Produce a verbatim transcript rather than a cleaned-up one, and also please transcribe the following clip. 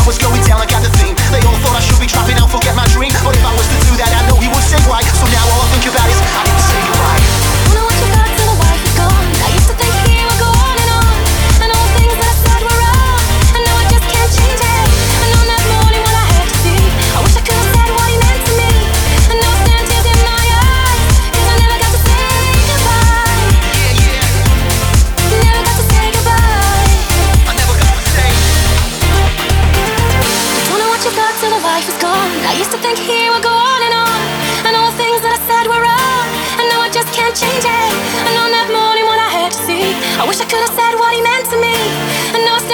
was going down, I got the theme. They all thought I should be dropping out, forget my dream. But if I was to do that, I know he would say why. So now all I think about is I need to say goodbye. Wanna watch you back till the wife is gone. I used to think he would go on and on, and all the things that I said were wrong, and now I just can't change it. And on that morning when I had to see, I wish I could have said what he meant to me. And now I stand tears in my eyes, 'cause I never got to say goodbye. Yeah, yeah, Never got to say goodbye. I never got to say. Just wanna watch you back till the wife is gone. I used to think he would go on and on, and all the things that I said were wrong, and now I just can't change it. And on that morning when I had to see, I wish I could have said what he meant to me. And now I